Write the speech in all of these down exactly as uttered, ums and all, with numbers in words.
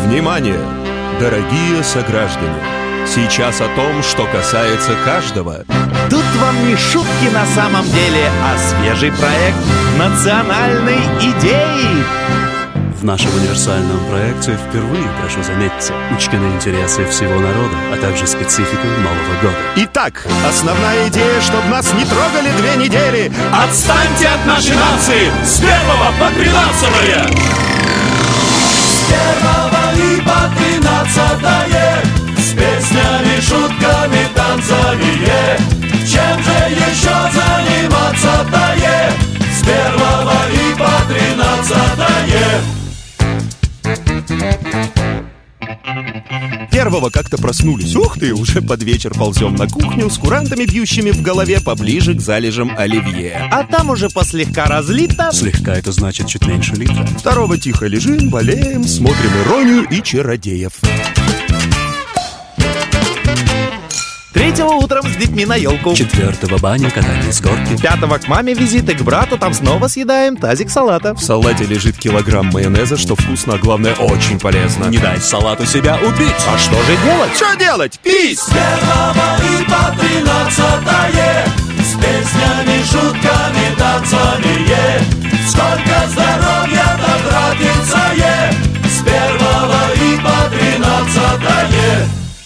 Внимание, дорогие сограждане! Сейчас о том, что касается каждого. Тут вам не шутки на самом деле, а свежий проект национальной идеи. В нашем универсальном проекте впервые, прошу заметить, учтены интересы всего народа, а также специфика Нового года. Итак, основная идея, чтобы нас не трогали две недели. Отстаньте от нашей нации с первого по тринадцатое! С первого и по тринадцатое, с песнями, шутками, танцами, чем же еще заниматься-то, с первого и по тринадцатое. Первого как-то проснулись. Ух ты, уже под вечер ползем на кухню с курантами, бьющими в голове поближе к залежам оливье. А там уже послегка разлито. Слегка это значит чуть меньше литра. Второго тихо лежим, болеем, смотрим «Иронию» и «Чародеев». Третьего утром с детьми на елку. Четвертого баня, катание с горки. Пятого к маме визиты, к брату, там снова съедаем тазик салата. В салате лежит килограмм майонеза, что вкусно, а главное, очень полезно. Не дай салату себя убить. А что же делать? Что делать? Пить! С первого и по тринадцатое, с песнями, шутками, танцами, сколько здоровья-то тратится, с первого и по тринадцатое.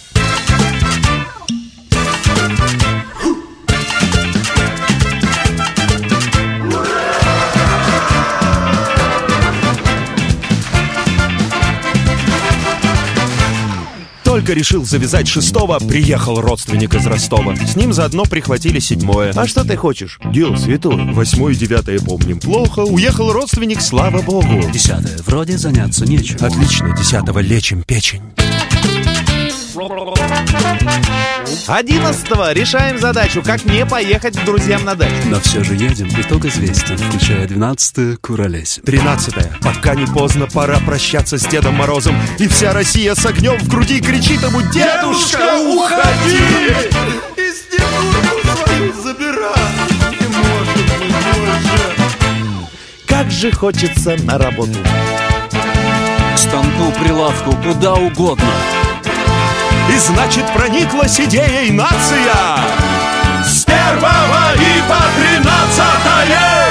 Только решил завязать шестого, приехал родственник из Ростова. С ним заодно прихватили седьмое. А что ты хочешь? Дело святое. Восьмое и девятое помним плохо. Уехал родственник, слава богу. Десятое. Вроде заняться нечем. Отлично, десятого лечим печень. Одиннадцатого решаем задачу, как не поехать к друзьям на дачу. Но все же едем, итог известен, включая двенадцатое куролесим. Тринадцатое. Пока не поздно, пора прощаться с Дедом Морозом. И вся Россия с огнем в груди кричит ему: «Дедушка, уходи! И Снегурку свою забирай! Не может быть больше!» Как же хочется на работу. К станку, прилавку, куда угодно. И значит, прониклась идеей нация. С первого и по тринадцатое.